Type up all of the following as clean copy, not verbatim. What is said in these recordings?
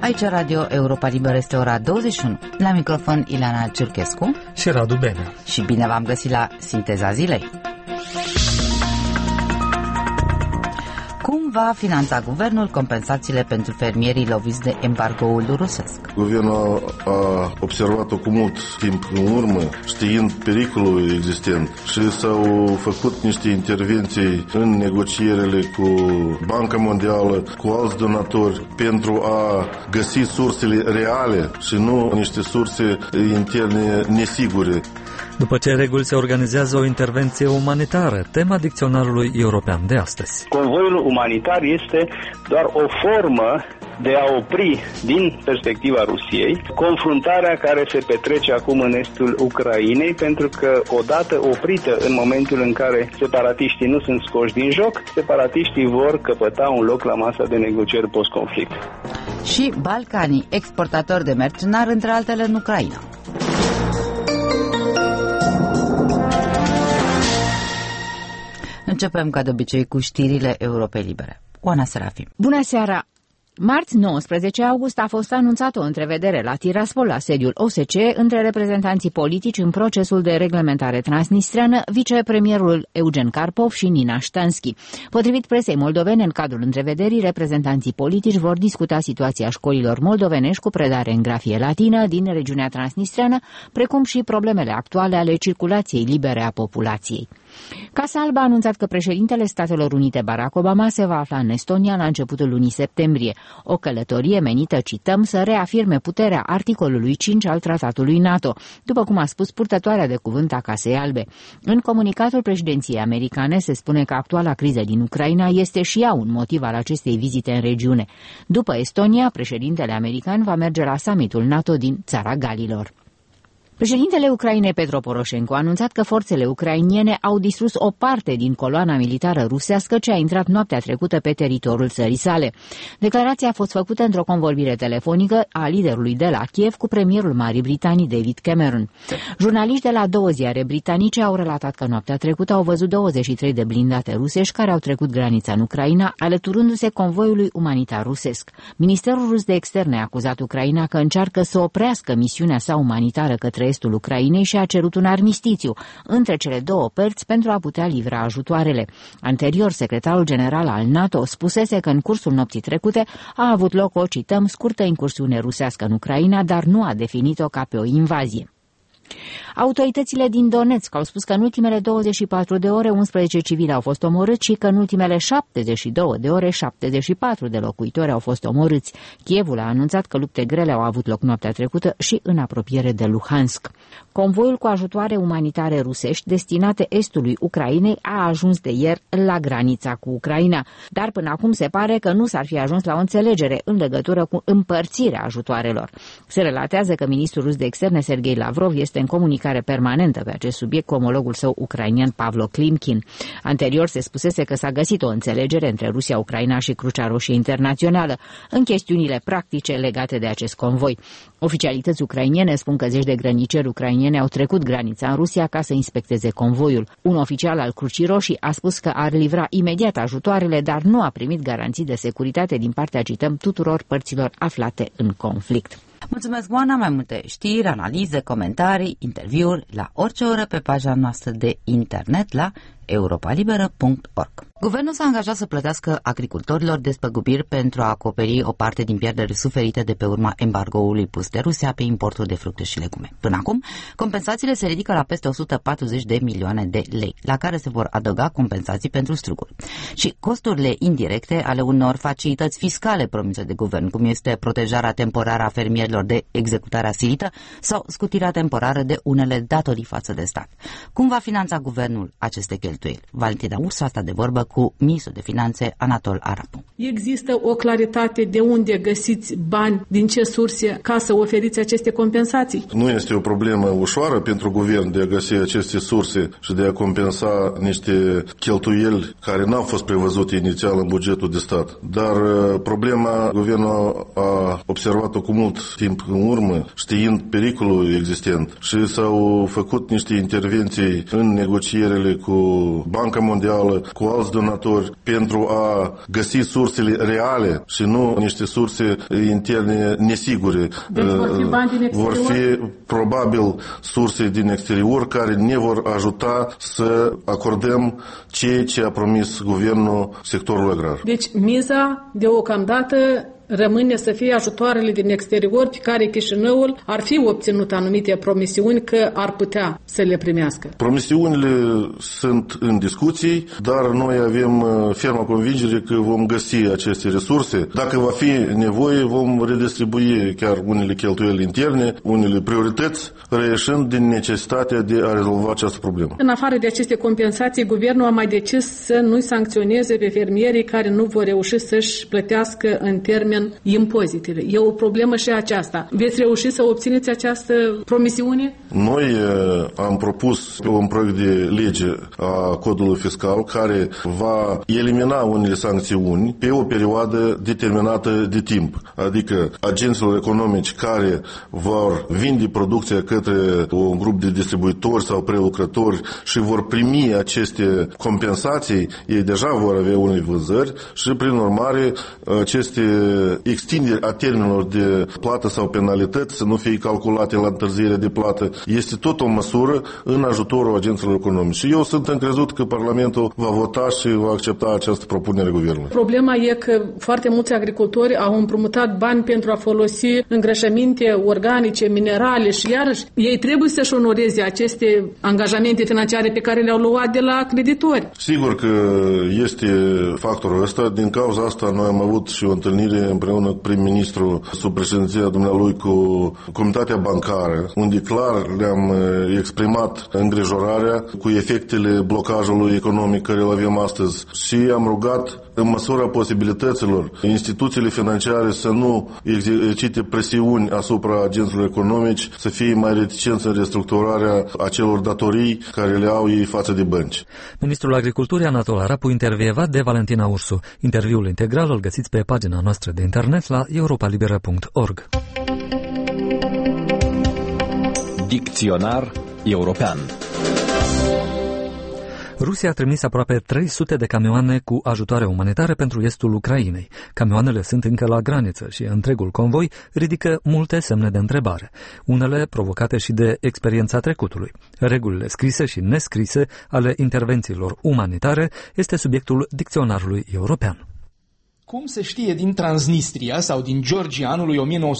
Aici Radio Europa Liberă, este ora 21. La microfon Ileana Ciurchescu și Radu Benea. Și bine v-am găsit la Sinteza Zilei. Cum va finanța guvernul compensațiile pentru fermierii loviți de embargoul rusesc? Guvernul a observat-o cu mult timp în urmă, știind pericolul existent, și s-au făcut niște intervenții în negocierile cu Banca Mondială, cu alți donatori, pentru a găsi sursele reale și nu niște surse interne nesigure. După ce reguli se organizează o intervenție umanitară, tema dicționarului european de astăzi. Convoiul umanitar este doar o formă de a opri, din perspectiva Rusiei, confruntarea care se petrece acum în estul Ucrainei, pentru că odată oprită în momentul în care separatiștii nu sunt scoși din joc, separatiștii vor căpăta un loc la masa de negocieri post-conflict. Și Balcanii, exportatori de mercenari, între altele în Ucraina. Începem ca de obicei cu știrile Europei Libere. Oana Serafim. Bună seara! Marți 19 august a fost anunțată o întrevedere la Tiraspol, la sediul OSCE, între reprezentanții politici în procesul de reglementare transnistreană, vicepremierul Eugen Karpov și Nina Ștanski. Potrivit presei moldovene, în cadrul întrevederii, reprezentanții politici vor discuta situația școlilor moldovenești cu predare în grafie latină din regiunea transnistreană, precum și problemele actuale ale circulației libere a populației. Casa Albă a anunțat că președintele Statelor Unite Barack Obama se va afla în Estonia la începutul lunii septembrie, o călătorie menită, cităm, să reafirme puterea articolului 5 al tratatului NATO, după cum a spus purtătoarea de cuvânt a Casei Albe. În comunicatul președinției americane se spune că actuala criză din Ucraina este și ea un motiv al acestei vizite în regiune. După Estonia, președintele american va merge la summitul NATO din Țara Galilor. Președintele Ucrainei Petro Poroșenko a anunțat că forțele ucrainiene au distrus o parte din coloana militară rusească ce a intrat noaptea trecută pe teritoriul țării sale. Declarația a fost făcută într-o convorbire telefonică a liderului de la Kiev cu premierul Marii Britanii David Cameron. Jurnaliști de la 2 ziare britanice au relatat că noaptea trecută au văzut 23 de blindate rusești care au trecut granița în Ucraina, alăturându-se convoiului umanitar rusesc. Ministerul rus de externe a acuzat Ucraina că încearcă să oprească misiunea sa umanitară către estul Ucrainei și a cerut un armistițiu între cele două părți pentru a putea livra ajutoarele. Anterior, secretarul general al NATO spusese că în cursul nopții trecute a avut loc o, cităm, scurtă incursiune rusească în Ucraina, dar nu a definit-o ca pe o invazie. Autoritățile din Donetsk au spus că în ultimele 24 de ore 11 civili au fost omorâți și că în ultimele 72 de ore 74 de locuitori au fost omorâți. Kievul a anunțat că lupte grele au avut loc noaptea trecută și în apropiere de Luhansk. Convoiul cu ajutoare umanitare rusești destinate estului Ucrainei a ajuns de ieri la granița cu Ucraina, dar până acum se pare că nu s-ar fi ajuns la o înțelegere în legătură cu împărțirea ajutoarelor. Se relatează că ministrul rus de externe Sergei Lavrov este în comunicare permanentă pe acest subiect cu omologul său ucrainian Pavlo Klimkin. Anterior se spusese că s-a găsit o înțelegere între Rusia, Ucraina și Crucea Roșie Internațională în chestiunile practice legate de acest convoi. Oficialități ucrainiene spun că zeci de grăniceri ucrainiene au trecut granița în Rusia ca să inspecteze convoiul. Un oficial al Crucii Roșii a spus că ar livra imediat ajutoarele, dar nu a primit garanții de securitate din partea, cităm, tuturor părților aflate în conflict. Mulțumesc, Oana. Mai multe știri, analize, comentarii, interviuri la orice oră pe pagina noastră de internet la europalibera.org. Guvernul s-a angajat să plătească agricultorilor despăgubiri pentru a acoperi o parte din pierderile suferite de pe urma embargoului pus de Rusia pe importul de fructe și legume. Până acum, compensațiile se ridică la peste 140 de milioane de lei, la care se vor adăuga compensații pentru struguri. Și costurile indirecte ale unor facilități fiscale promise de guvern, cum este protejarea temporară a fermierilor de executarea silită sau scutirea temporară de unele datorii față de stat. Cum va finanța guvernul aceste cheltuieli? Valentina Ursu a stat de vorbă cu ministrul de finanțe Anatol Arapu. Există o claritate de unde găsiți bani, din ce surse, ca să oferiți aceste compensații? Nu este o problemă ușoară pentru guvern de a găsi aceste surse și de a compensa niște cheltuieli care n-au fost prevăzute inițial în bugetul de stat. Dar problema guvernul a observat-o cu mult timp în urmă, știind pericolul existent, și s-au făcut niște intervenții în negocierile cu Banca Mondială, cu alți donatori, pentru a găsi sursele reale și nu niște surse interne nesigure. Deci vor fi bani din exterior? Vor fi probabil surse din exterior care ne vor ajuta să acordăm ceea ce a promis guvernul sectorul agrar. Deci miza deocamdată rămâne să fie ajutoarele din exterior pe care Chișinăul ar fi obținut anumite promisiuni că ar putea să le primească. Promisiunile sunt în discuții, dar noi avem ferma convingere că vom găsi aceste resurse. Dacă va fi nevoie, vom redistribui chiar unele cheltuieli interne, unele priorități, reieșind din necesitatea de a rezolva această problemă. În afară de aceste compensații, guvernul a mai decis să nu sancționeze pe fermierii care nu vor reuși să-și plătească în termen impozitele. E o problemă și aceasta. Veți reuși să obțineți această promisiune? Noi am propus un proiect de lege a codului fiscal care va elimina unele sancțiuni pe o perioadă determinată de timp. Adică agenților economici care vor vinde producția către un grup de distribuitori sau prelucrători și vor primi aceste compensații, ei deja vor avea unele vânzări și prin urmare aceste extinderi a termenilor de plată sau penalități să nu fie calculate la întârzierea de plată. Este tot o măsură în ajutorul agenților economici. Și eu sunt încrezut că Parlamentul va vota și va accepta această propunere a guvernului. Problema e că foarte mulți agricultori au împrumutat bani pentru a folosi îngrășăminte organice, minerale și iarăși ei trebuie să-și onoreze aceste angajamente financiare pe care le-au luat de la creditori. Sigur că este factorul ăsta. Din cauza asta noi am avut și o întâlnire împreună cu prim-ministru sub președinția dumnealui cu Comunitatea Bancară, unde clar le-am exprimat îngrijorarea cu efectele blocajului economic care îl avem astăzi și am rugat în măsura posibilităților instituțiile financiare să nu exercite presiuni asupra agenților economici, să fie mai reticenți în restructurarea acelor datorii care le au ei față de bănci. Ministrul Agriculturii Anatol Arapu intervievat de Valentina Ursu. Interviul integral îl găsiți pe pagina noastră de internet la europalibera.org. Dicționar european. Rusia a trimis aproape 300 de camioane cu ajutoare umanitare pentru estul Ucrainei. Camioanele sunt încă la graniță și întregul convoi ridică multe semne de întrebare, unele provocate și de experiența trecutului. Regulile scrise și nescrise ale intervențiilor umanitare este subiectul dicționarului european. Cum se știe din Transnistria sau din Georgia anului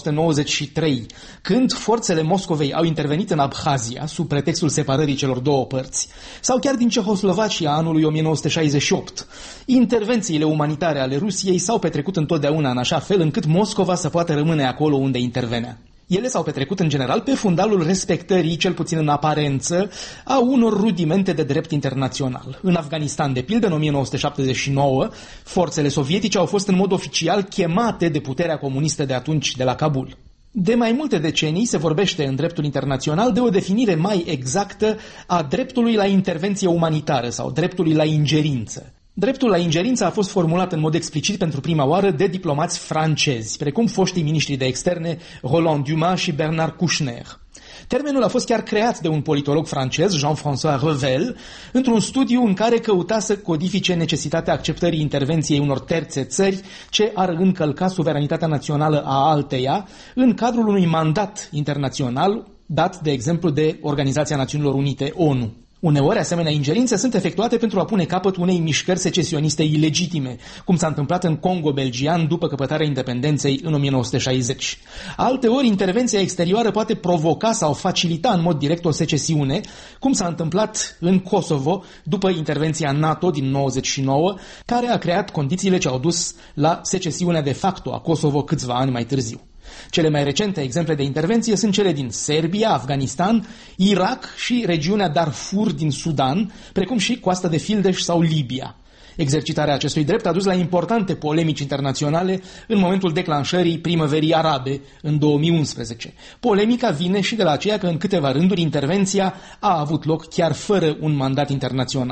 1993, când forțele Moscovei au intervenit în Abhazia sub pretextul separării celor două părți, sau chiar din Cehoslovacia anului 1968, intervențiile umanitare ale Rusiei s-au petrecut întotdeauna în așa fel încât Moscova să poată rămâne acolo unde intervenea. Ele s-au petrecut în general pe fundalul respectării, cel puțin în aparență, a unor rudimente de drept internațional. În Afganistan, de pildă, în 1979, forțele sovietice au fost în mod oficial chemate de puterea comunistă de atunci de la Kabul. De mai multe decenii se vorbește în dreptul internațional de o definire mai exactă a dreptului la intervenție umanitară sau dreptului la ingerință. Dreptul la ingerință a fost formulat în mod explicit pentru prima oară de diplomați francezi, precum foștii miniștri de externe Roland Dumas și Bernard Kouchner. Termenul a fost chiar creat de un politolog francez, Jean-François Revel, într-un studiu în care căuta să codifice necesitatea acceptării intervenției unor terțe țări ce ar încălca suveranitatea națională a alteia în cadrul unui mandat internațional dat, de exemplu, de Organizația Națiunilor Unite, ONU. Uneori, asemenea ingerințe sunt efectuate pentru a pune capăt unei mișcări secesioniste ilegitime, cum s-a întâmplat în Congo belgian după căpătarea independenței în 1960. Alteori, intervenția exterioară poate provoca sau facilita în mod direct o secesiune, cum s-a întâmplat în Kosovo după intervenția NATO din 1999, care a creat condițiile ce au dus la secesiunea de facto a Kosovo câțiva ani mai târziu. Cele mai recente exemple de intervenție sunt cele din Serbia, Afganistan, Irak și regiunea Darfur din Sudan, precum și Coasta de Fildeș sau Libia. Exercitarea acestui drept a dus la importante polemici internaționale în momentul declanșării primăverii arabe în 2011. Polemica vine și de la aceea că în câteva rânduri intervenția a avut loc chiar fără un mandat internațional.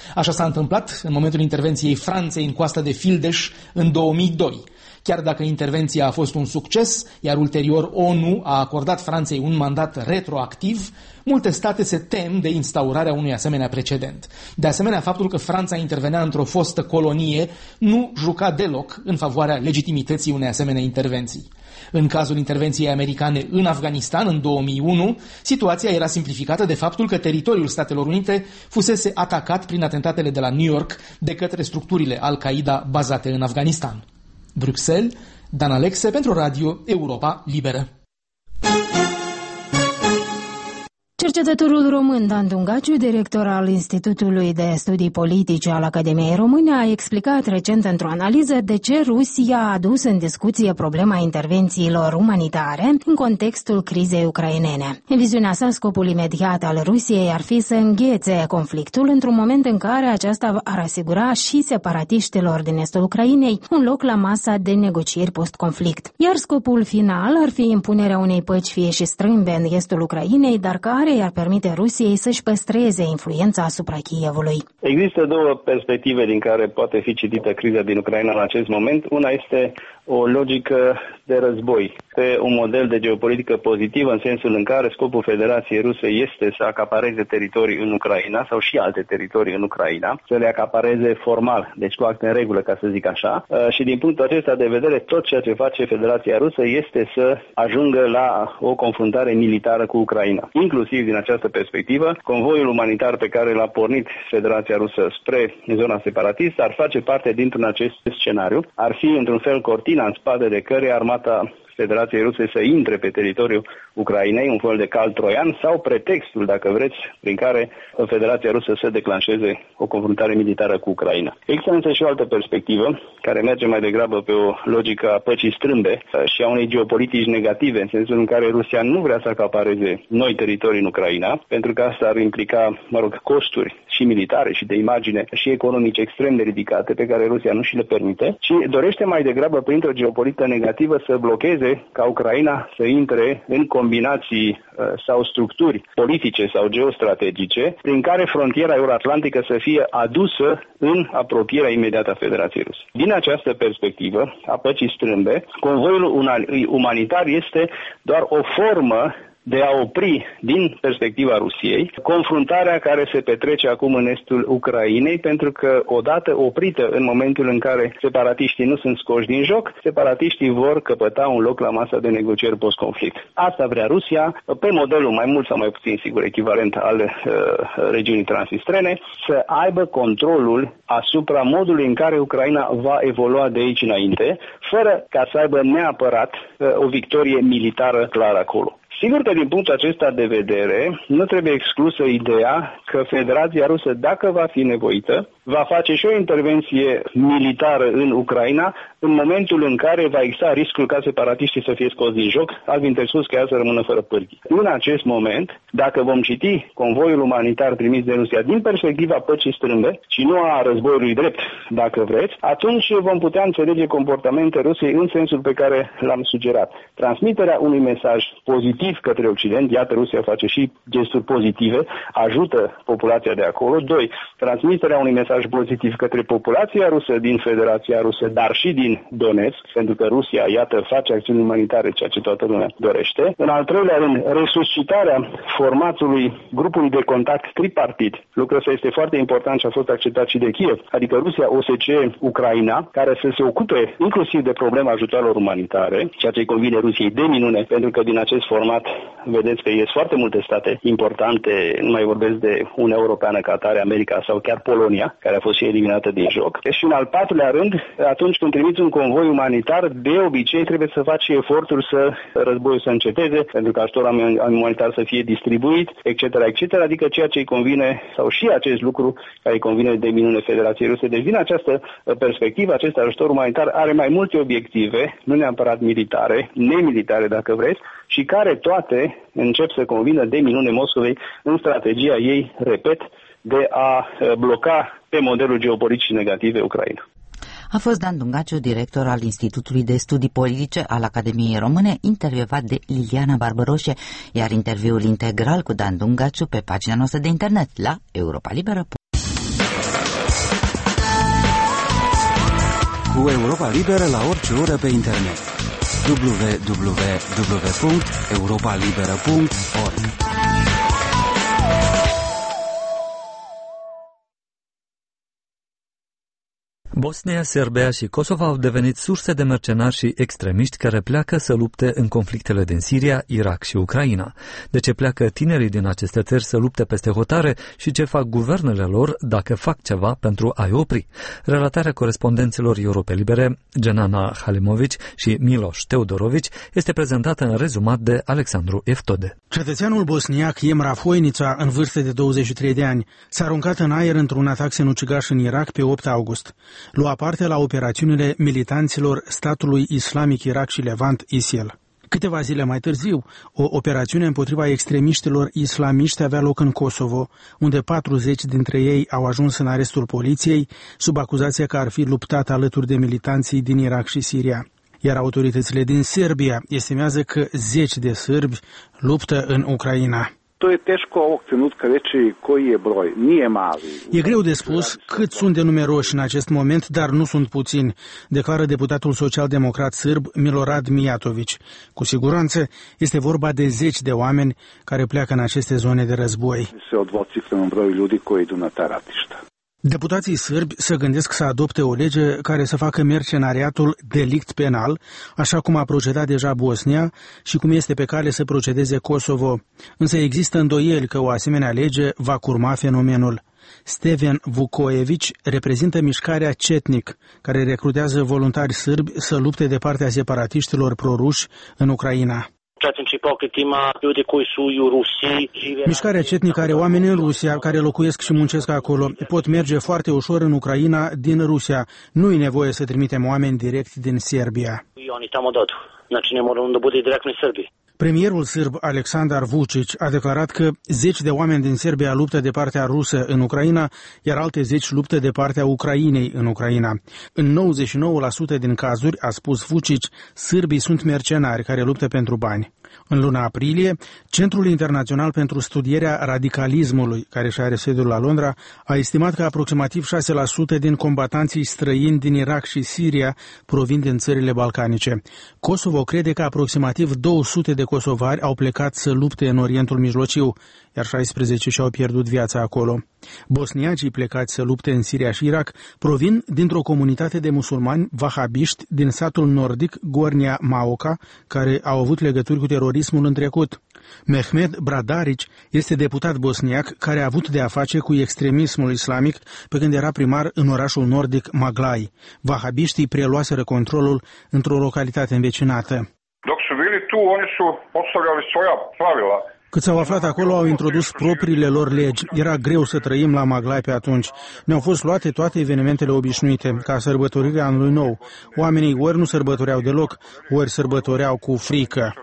Așa s-a întâmplat în momentul intervenției Franței în coasta de Fildeș în 2002. Chiar dacă intervenția a fost un succes, iar ulterior ONU a acordat Franței un mandat retroactiv, multe state se tem de instaurarea unui asemenea precedent. De asemenea, faptul că Franța intervenea într-o fostă colonie nu juca deloc în favoarea legitimității unei asemenea intervenții. În cazul intervenției americane în Afganistan în 2001, situația era simplificată de faptul că teritoriul Statelor Unite fusese atacat prin atentatele de la New York de către structurile Al-Qaeda bazate în Afganistan. Bruxelles, Dan Alexe pentru Radio Europa Liberă. Cercetătorul român Dan Dungaciu, director al Institutului de Studii Politice al Academiei Române, a explicat recent într-o analiză de ce Rusia a adus în discuție problema intervențiilor umanitare în contextul crizei ucrainene. În viziunea sa, scopul imediat al Rusiei ar fi să înghețe conflictul într-un moment în care aceasta ar asigura și separatiștilor din estul Ucrainei un loc la masa de negocieri post-conflict. Iar scopul final ar fi impunerea unei păci fie și strâmbe în estul Ucrainei, dar care i-ar permite Rusiei să-și păstreze influența asupra Kievului. Există două perspective din care poate fi citită criza din Ucraina în acest moment. Una este o logică de război, pe un model de geopolitică pozitivă, în sensul în care scopul Federației Ruse este să acapareze teritorii în Ucraina sau și alte teritorii în Ucraina, să le acapareze formal, deci cu acte în regulă, ca să zic așa. Și din punctul acesta de vedere, tot ceea ce face Federația Rusă este să ajungă la o confruntare militară cu Ucraina. Inclusiv din această perspectivă, convoiul umanitar pe care l-a pornit Federația Rusă spre zona separatistă ar face parte dintr-un acest scenariu. Ar fi într-un fel cortina în spate de care armata Federației Ruse să intre pe teritoriul Ucrainei, un fel de cal troian, sau pretextul, dacă vreți, prin care Federația Rusă să declanșeze o confruntare militară cu Ucraina. Există însă și o altă perspectivă, care merge mai degrabă pe o logică a păcii strâmbe și a unei geopolitici negative, în sensul în care Rusia nu vrea să acapareze noi teritorii în Ucraina, pentru că asta ar implica, costuri și militare și de imagine și economice extrem de ridicate, pe care Rusia nu și le permite, ci dorește mai degrabă, printr-o geopolitică negativă, să blocheze ca Ucraina să intre în combinații sau structuri politice sau geostrategice prin care frontiera euroatlantică să fie adusă în apropierea imediată a Federației Ruse. Din această perspectivă a păcii strâmbe, convoiul umanitar este doar o formă de a opri, din perspectiva Rusiei, confruntarea care se petrece acum în estul Ucrainei, pentru că odată oprită în momentul în care separatiștii nu sunt scoși din joc, separatiștii vor căpăta un loc la masa de negocieri post-conflict. Asta vrea Rusia, pe modelul mai mult sau mai puțin, sigur, echivalent al regiunii transnistrene, să aibă controlul asupra modului în care Ucraina va evolua de aici înainte, fără ca să aibă neapărat o victorie militară clară acolo. Sigur că din punctul acesta de vedere nu trebuie exclusă ideea că Federația Rusă, dacă va fi nevoită, va face și o intervenție militară în Ucraina în momentul în care va exista riscul ca separatiștii să fie scoși din joc, altfel spus că ea să rămână fără pârghii. În acest moment, dacă vom citi convoiul umanitar trimis de Rusia din perspectiva păcii strâmbe și nu a războiului drept, dacă vreți, atunci vom putea înțelege comportamente Rusiei în sensul pe care l-am sugerat. Transmiterea unui mesaj pozitiv către Occident, iată, Rusia face și gesturi pozitive, ajută populația de acolo. 2. Transmiterea unui mesaj pozitiv către populația rusă din Federația Rusă, dar și din Donetsk, pentru că Rusia, iată, face acțiuni umanitare, ceea ce toată lumea dorește. În al treilea rând, resuscitarea formatului grupului de contact tripartit. Lucrul ăsta este foarte important și a fost acceptat și de Kiev, adică Rusia, OSCE, Ucraina, care să se ocupe inclusiv de problema ajutoarelor umanitare, ceea ce convine Rusiei de minune, pentru că din acest format vedeți că ies foarte multe state importante, nu mai vorbesc de Uniunea Europeană ca atare, America sau chiar Polonia, care a fost și eliminată din joc. Și în al patrulea rând, atunci când trimiți un convoi umanitar, de obicei trebuie să faci eforturi să războiul să înceteze, pentru că ajutorul umanitar să fie distribuit, etc., etc., adică ceea ce îi convine, sau și acest lucru care îi convine de minune Federației Ruse. Deci din această perspectivă, acest ajutor umanitar are mai multe obiective, nu neapărat militare, nemilitare dacă vreți, și care toate încep să convină de minune Moscovei în strategia ei, repet, de a bloca pe modelul geopolitic și negative Ucraina. A fost Dan Dungaciu, director al Institutului de Studii Politice al Academiei Române, intervievat de Liliana Barbăroșe, iar interviul integral cu Dan Dungaciu pe pagina noastră de internet la europalibera.ro. cu Europa Liberă la orice oră pe internet. www.europalibera.org. Bosnia, Serbia și Kosovo au devenit surse de mercenari și extremiști care pleacă să lupte în conflictele din Siria, Irak și Ucraina. De ce pleacă tinerii din aceste țări să lupte peste hotare și ce fac guvernele lor dacă fac ceva pentru a-i opri? Relatarea corespondenților Europe Libere, Genana Halimovici și Miloš Teodorovici, este prezentată în rezumat de Alexandru Eftode. Cetățeanul bosniac Emra Foinița, în vârstă de 23 de ani, s-a aruncat în aer într-un atac sinucigaș în Irak pe 8 august. Lua parte la operațiunile militanților statului islamic Irak și Levant, ISIL. Câteva zile mai târziu, o operațiune împotriva extremiștilor islamiști avea loc în Kosovo, unde 40 dintre ei au ajuns în arestul poliției, sub acuzația că ar fi luptat alături de militanții din Irak și Siria. Iar autoritățile din Serbia estimează că 10 de sârbi luptă în Ucraina. E greu de spus cât sunt de numeroși în acest moment, dar nu sunt puțini, declară deputatul social-democrat sârb Milorad Mijatović. Cu siguranță este vorba de 10 de oameni care pleacă în aceste zone de război. Deputații sârbi se gândesc să adopte o lege care să facă mercenariatul delict penal, așa cum a procedat deja Bosnia și cum este pe cale să procedeze Kosovo. Însă există îndoieli că o asemenea lege va curma fenomenul. Steven Vukojević reprezintă mișcarea Cetnik, care recrutează voluntari sârbi să lupte de partea separatiștilor proruși în Ucraina. Mișcarea Cetnic are oameni în Rusia care locuiesc și muncesc acolo. Pot merge foarte ușor în Ucraina din Rusia. Nu-i nevoie să trimitem oameni direct din Serbia. Premierul sârb Aleksandar Vučić a declarat că 10 de oameni din Serbia luptă de partea rusă în Ucraina, iar alte 10 luptă de partea Ucrainei în Ucraina. În 99% din cazuri, a spus Vučić, sârbii sunt mercenari care luptă pentru bani. În luna aprilie, Centrul Internațional pentru Studierea Radicalismului, care și are sediul la Londra, a estimat că aproximativ 6% din combatanții străini din Irak și Siria provin din țările balcanice. Kosovo crede că aproximativ 200 de kosovari au plecat să lupte în Orientul Mijlociu, iar 16 și-au pierdut viața acolo. Bosniacii plecați să lupte în Siria și Irak provin dintr-o comunitate de musulmani vahabiști din satul nordic Gornja Maoka, care au avut legături cu terorismul în trecut. Mehmed Bradarić este deputat bosniac care a avut de a face cu extremismul islamic pe când era primar în orașul nordic Maglaj. Vahabiștii preluaseră controlul într-o localitate învecinată. Dok su bili tu, oni su postavljali svoja pravila. Cât s-au aflat acolo, au introdus propriile lor legi. Era greu să trăim la Maglaj pe atunci. Ne-au fost luate toate evenimentele obișnuite, ca sărbătorirea anului nou. Oamenii ori nu sărbătoreau deloc, ori sărbătoreau cu frică.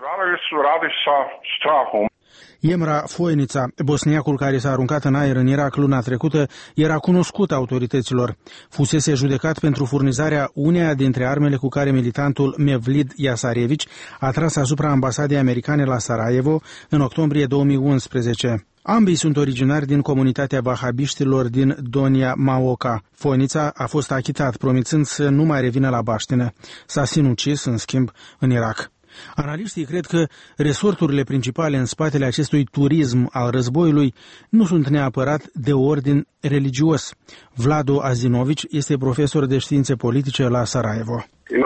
Emra Foinița, bosniacul care s-a aruncat în aer în Irak luna trecută, era cunoscut autorităților. Fusese judecat pentru furnizarea uneia dintre armele cu care militantul Mevlid Jasarević a tras asupra ambasadei americane la Sarajevo în octombrie 2011. Ambii sunt originari din comunitatea vahabiștilor din Donja Maoka. Foinița a fost achitat, promițând să nu mai revină la baștină. S-a sinucis, în schimb, în Irak. Analiștii cred că resorturile principale în spatele acestui turism al războiului nu sunt neapărat de ordin religios. Vlado Azinović este profesor de științe politice la Sarajevo.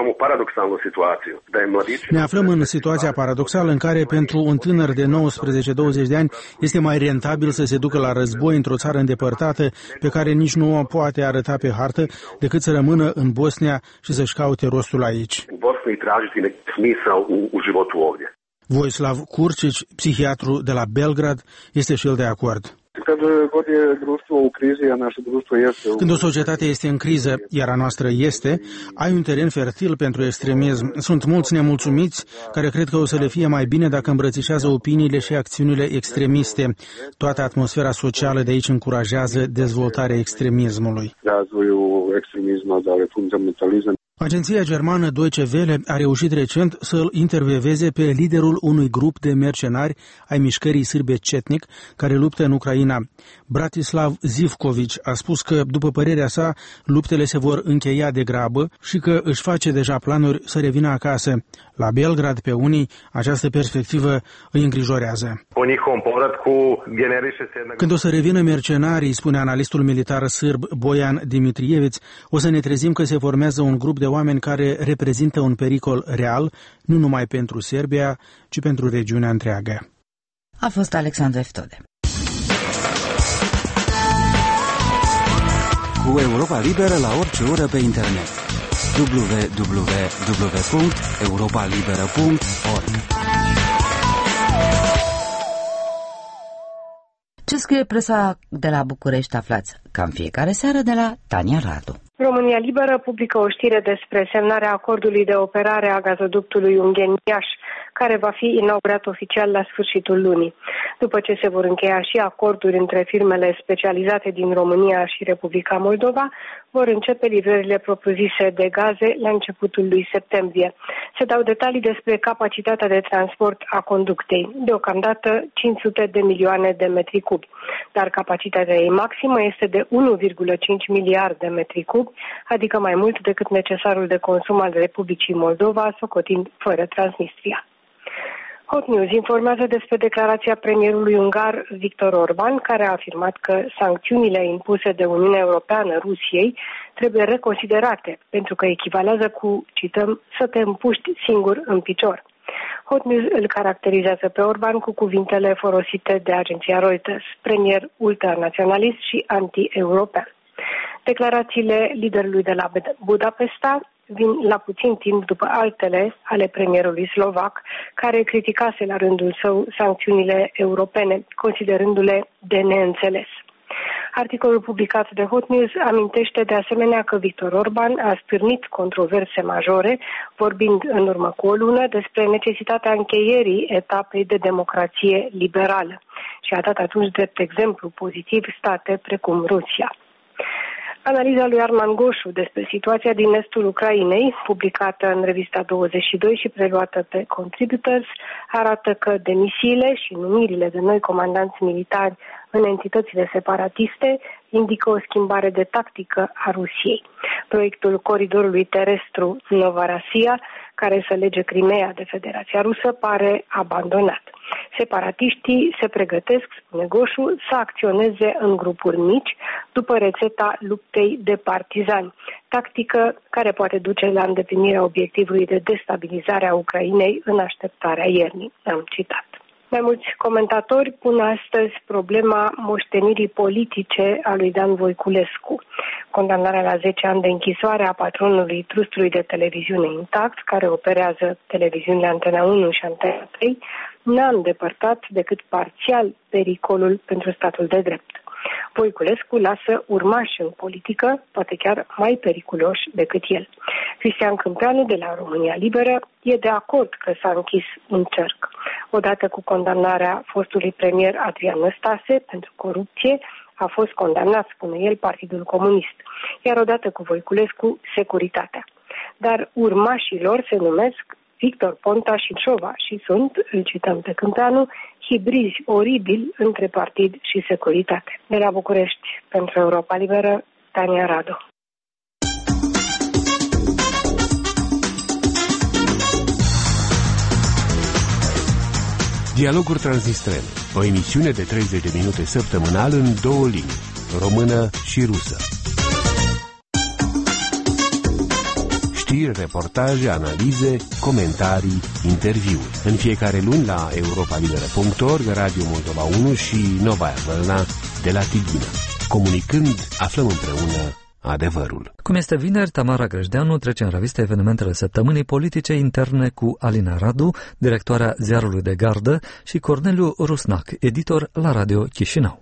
Ne aflăm în situația paradoxală în care pentru un tânăr de 19-20 de ani este mai rentabil să se ducă la război într-o țară îndepărtată pe care nici nu o poate arăta pe hartă decât să rămână în Bosnia și să-și caute rostul aici. Vojislav Kurčić, psihiatru de la Belgrad, este și el de acord. Când o societate este în criză, iar a noastră este, ai un teren fertil pentru extremism. Sunt mulți nemulțumiți care cred că o să le fie mai bine dacă îmbrățișează opiniile și acțiunile extremiste. Toată atmosfera socială de aici încurajează dezvoltarea extremismului. Agenția germană Deutsche Welle a reușit recent să-l intervieveze pe liderul unui grup de mercenari ai mișcării sârbe Cetnic care luptă în Ucraina. Bratislav Zivkovic a spus că, după părerea sa, luptele se vor încheia de grabă și că își face deja planuri să revină acasă. La Belgrad, pe unii, această perspectivă îi îngrijorează. Când o să revină mercenarii, spune analistul militar sârb Bojan Dimitrijevic, o să ne trezim că se formează un grup de oameni care reprezintă un pericol real, nu numai pentru Serbia, ci pentru regiunea întreagă. A fost Alexandru Eftode. Cu Europa Liberă la orice oră pe internet. www.europalibera.org. Ce scrie presa de la București aflați ca în fiecare seară de la Tania Radu. România Liberă publică o știre despre semnarea acordului de operare a gazoductului Ungheni-Iași, care va fi inaugurat oficial la sfârșitul lunii. După ce se vor încheia și acorduri între firmele specializate din România și Republica Moldova, vor începe livrările propriu-zise de gaze la începutul lui septembrie. Se dau detalii despre capacitatea de transport a conductei, deocamdată 500 de milioane de metri cubi, dar capacitatea ei maximă este de 1,5 miliarde de metri cubi, adică mai mult decât necesarul de consum al Republicii Moldova, socotind fără Transnistria. Hot News informează despre declarația premierului ungar Viktor Orban, care a afirmat că sancțiunile impuse de Uniunea Europeană Rusiei trebuie reconsiderate, pentru că echivalează cu, cităm, să te împuști singur în picior. Hot News îl caracterizează pe Orban cu cuvintele folosite de agenția Reuters, premier ultranaționalist și anti-european. Declarațiile liderului de la Budapesta vin la puțin timp după altele ale premierului slovac, care criticase la rândul său sancțiunile europene, considerându-le de neînțeles. Articolul publicat de Hot News amintește de asemenea că Viktor Orban a stârnit controverse majore, vorbind în urmă cu o lună despre necesitatea încheierii etapei de democrație liberală și a dat atunci drept exemplu pozitiv state precum Rusia. Analiza lui Arman Goșu despre situația din estul Ucrainei, publicată în revista 22 și preluată pe Contributors, arată că demisiile și numirile de noi comandanți militari în entitățile separatiste indică o schimbare de tactică a Rusiei. Proiectul coridorului terestru Novorossiya, care să lege Crimea de Federația Rusă, pare abandonat. Separatiștii se pregătesc, spune Goșu, să acționeze în grupuri mici după rețeta luptei de partizani, tactică care poate duce la îndeplinirea obiectivului de destabilizare a Ucrainei în așteptarea iernii. Am citat. Mai mulți comentatori pun astăzi problema moștenirii politice a lui Dan Voiculescu. Condamnarea la 10 ani de închisoare a patronului trustului de televiziune Intact, care operează televiziunile Antena 1 și Antena 3, n-a îndepărtat decât parțial pericolul pentru statul de drept. Voiculescu lasă urmași în politică, poate chiar mai periculoși decât el. Cristian Câmpeanu de la România Liberă e de acord că s-a închis un cerc. Odată cu condamnarea fostului premier Adrian Năstase pentru corupție, a fost condamnat, spune el, Partidul Comunist, iar odată cu Voiculescu, securitatea. Dar urmașii lor se numesc Victor Ponta și Ciova și sunt, îl cităm pe Câmpeanu, hibrizi oribili între partid și securitate. De la București, pentru Europa Liberă, Tania Radu. Dialoguri Transnistrene, o emisiune de 30 de minute săptămânal în două limbi, română și rusă. Știri, reportaje, analize, comentarii, interviuri. În fiecare luni la europalibera.org, Radio Moldova 1 și Novaya Vălna de la Tighina. Comunicând, aflăm împreună adevărul. Cum este vineri, Tamara Grăjdeanu trece în revistă evenimentele săptămânii politice interne cu Alina Radu, directoarea Ziarului de Gardă, și Corneliu Rusnac, editor la Radio Chișinău.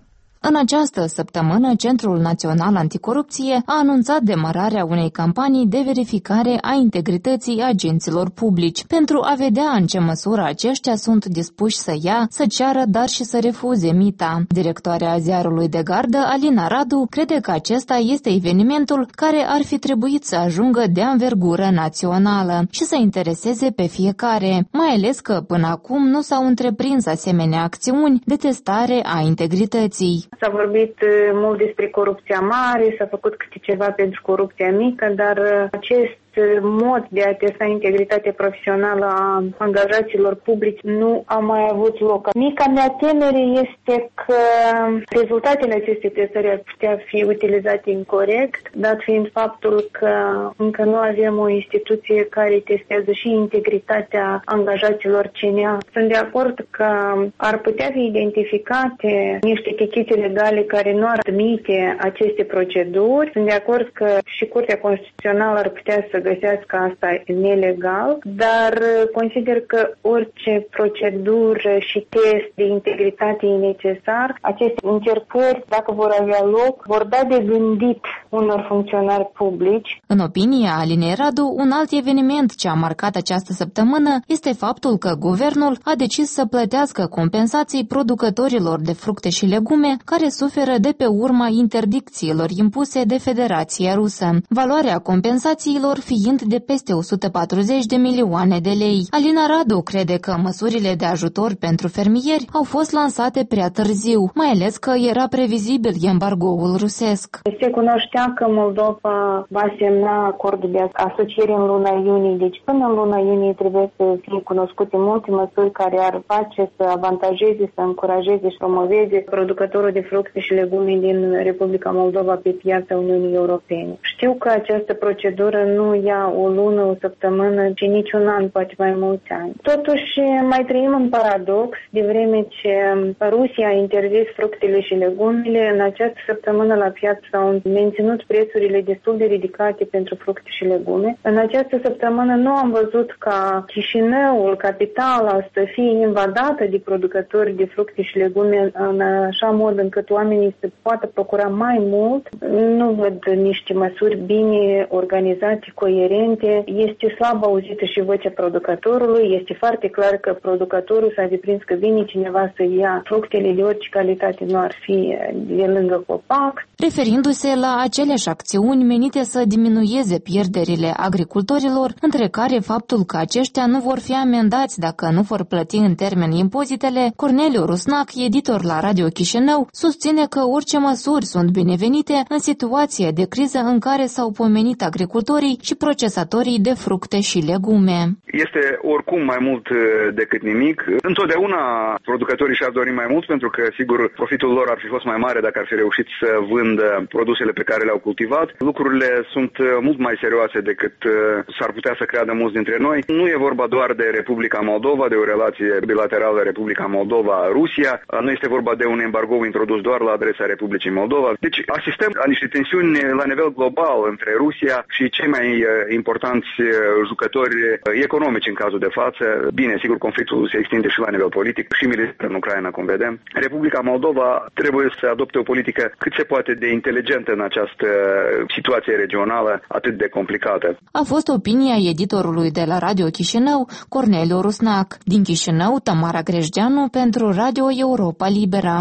În această săptămână, Centrul Național Anticorupție a anunțat demararea unei campanii de verificare a integrității agenților publici, pentru a vedea în ce măsură aceștia sunt dispuși să ia, să ceară, dar și să refuze mita. Directoarea ziarului de gardă, Alina Radu, crede că acesta este evenimentul care ar fi trebuit să ajungă de anvergură națională și să intereseze pe fiecare, mai ales că până acum nu s-au întreprins asemenea acțiuni de testare a integrității. S-a vorbit mult despre corupția mare, s-a făcut câte ceva pentru corupția mică, dar acest mod de a testa integritatea profesională a angajaților publici nu a mai avut loc. Mica mea temere este că rezultatele acestei testări ar putea fi utilizate incorect, dat fiind faptul că încă nu avem o instituție care testează și integritatea angajaților CNA. Sunt de acord că ar putea fi identificate niște chichițe legale care nu ar admite aceste proceduri. Sunt de acord că și Curtea Constituțională ar putea să găsească asta nelegal, dar consider că orice procedură și test de integritate e necesar. Aceste încercări, dacă vor avea loc, vor da de gândit unor funcționari publici. În opinia Alinei Radu, un alt eveniment ce a marcat această săptămână este faptul că guvernul a decis să plătească compensații producătorilor de fructe și legume care suferă de pe urma interdicțiilor impuse de Federația Rusă. Valoarea compensațiilor fiind de peste 140 de milioane de lei. Alina Radu crede că măsurile de ajutor pentru fermieri au fost lansate prea târziu, mai ales că era previzibil embargoul rusesc. Se cunoștea că Moldova va semna acordul de asociere în luna iunie, deci până în luna iunie trebuie să fie cunoscute multe măsuri care ar face să avantajeze, să încurajeze și promoveze producătorul de fructe și legume din Republica Moldova pe piața Uniunii Europene. Știu că această procedură nu ia o lună, o săptămână, ci nici un an, poate mai mulți ani. Totuși, mai trăim un paradox, de vreme ce Rusia a interzis fructele și legumele, în această săptămână la piață s-au menținut prețurile destul de ridicate pentru fructe și legume. În această săptămână nu am văzut ca Chișinăul, capitala, să fie invadată de producători de fructe și legume în așa mod încât oamenii se poată procura mai mult. Nu văd niște măsuri bine organizate, coerente. Este slab auzită și vocea producătorului. Este foarte clar că producătorul s-a deprins că vine cineva să ia fructele de orice calitate, nu ar fi de lângă copac. Referindu-se la aceleași acțiuni menite să diminueze pierderile agricultorilor, între care faptul că aceștia nu vor fi amendați dacă nu vor plăti în termen impozitele, Corneliu Rusnac, editor la Radio Chișinău, susține că orice măsuri sunt binevenite în situație de criză în care s-au pomenit agricultorii și procesatorii de fructe și legume. Este oricum mai mult decât nimic. Întotdeauna producătorii și-ar dori mai mult pentru că, sigur, profitul lor ar fi fost mai mare dacă ar fi reușit să vândă produsele pe care le-au cultivat. Lucrurile sunt mult mai serioase decât s-ar putea să creadă mulți dintre noi. Nu e vorba doar de Republica Moldova, de o relație bilaterală Republica Moldova-Rusia. Nu este vorba de un embargo introdus doar la adresa Republicii Moldova. Deci asistăm la niște tensiuni la nivel global între Rusia și cei mai importanți jucători economici în cazul de față. Bine, sigur, conflictul se extinde și la nivel politic și militar în Ucraina, cum vedem. Republica Moldova trebuie să adopte o politică cât se poate de inteligentă în această situație regională atât de complicată. A fost opinia editorului de la Radio Chișinău, Corneliu Rusnac. Din Chișinău, Tamara Grejdeanu pentru Radio Europa Libera.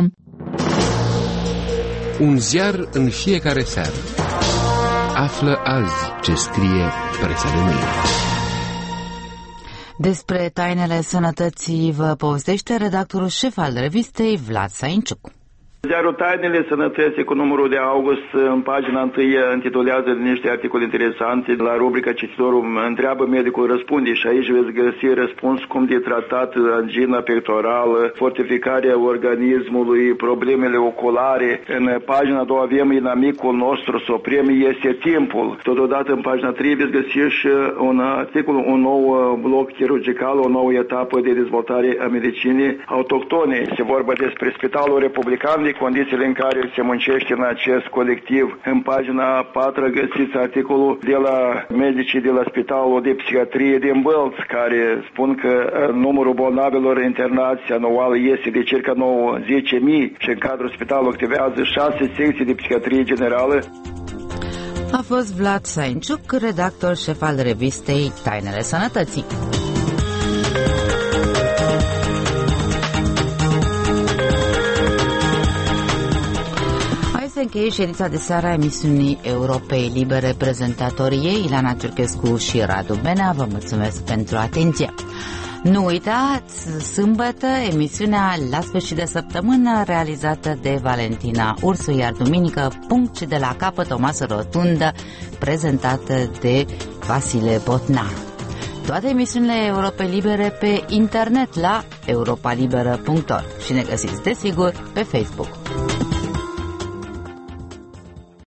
Un ziar în fiecare seară. Află azi ce scrie presa de mâine. Despre tainele sănătății vă povestește redactorul șef al revistei, Vlad Sainciuc. Ziarul Tainele Sănătății cu numărul de august, în pagina 1, intitulează niște articole interesante. La rubrica Cititorul întreabă, medicul răspunde, și aici veți găsi răspuns cum de tratat angina pectorală, fortificarea organismului, problemele oculare. În pagina 2 avem inamicul nostru suprem, este timpul. Totodată în pagina 3 veți găsi și un articol, un nou bloc chirurgical, o nouă etapă de dezvoltare a medicinii autohtone. Se vorba despre Spitalul Republican de condițiile în care se muncește în acest colectiv. În pagina 4 găsiți articolul de la medicii de la Spitalul de Psihiatrie din Bălț, care spun că numărul bolnavilor internați anual este de circa 10.000 și în cadrul spitalului activează 6 secții de psihiatrie generală. A fost Vlad Sainciuc, redactor șef al revistei Tainele Sănătății. Se încheie ședința de seară a emisiunii Europei Libere. Prezentatorii ei, Ilana Ciurchescu și Radu Benea, vă mulțumesc pentru atenție. Nu uitați, sâmbătă, emisiunea La sfârșit de săptămână, realizată de Valentina Ursu, iar duminică, Punct de la capăt, o masă rotundă, prezentată de Vasile Botnar. Toate emisiunile Europei Libere pe internet la europalibera.org și ne găsiți, desigur, pe Facebook.